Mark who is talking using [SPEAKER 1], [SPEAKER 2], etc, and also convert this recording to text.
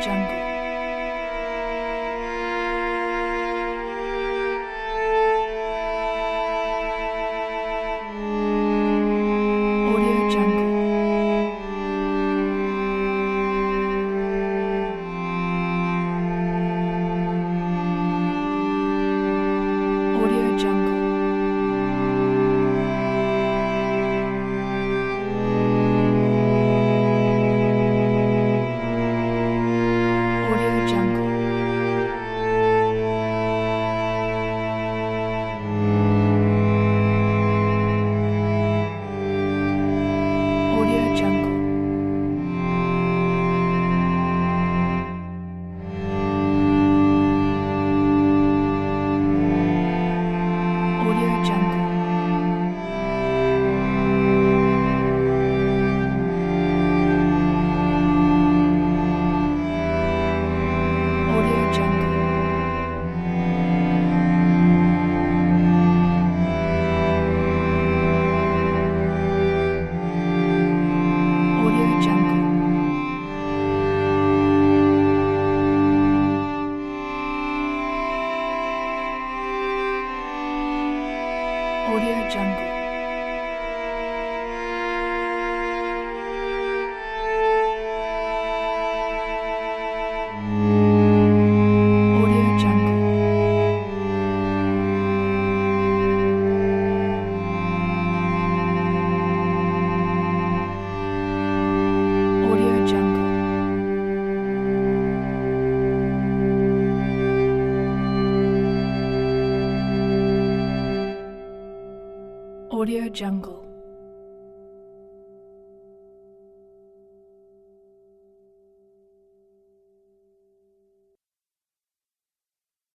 [SPEAKER 1] Jungle. Audio Jungle. Audio Jungle. Audio Jungle. Audio Jungle. Audio Jungle. Audio Jungle. Audio Jungle. Audio Jungle. Audio Jungle. Audio Jungle. Audio Jungle.